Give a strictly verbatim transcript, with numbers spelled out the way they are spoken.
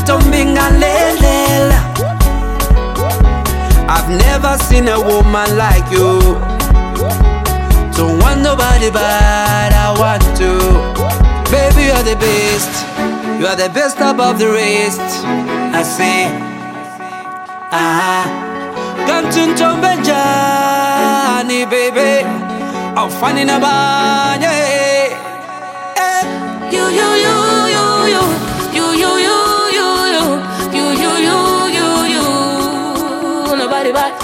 Tombinga lele. I've never seen a woman like you. Don't want nobody but I want to. Baby, you're the best. You are the best above the rest. I say, ah, Gantun Tombenjani, baby. I'm funny na banya. You, you, you, you, you, you, you, you, you, you, you, you, you, you, you. Nobody but.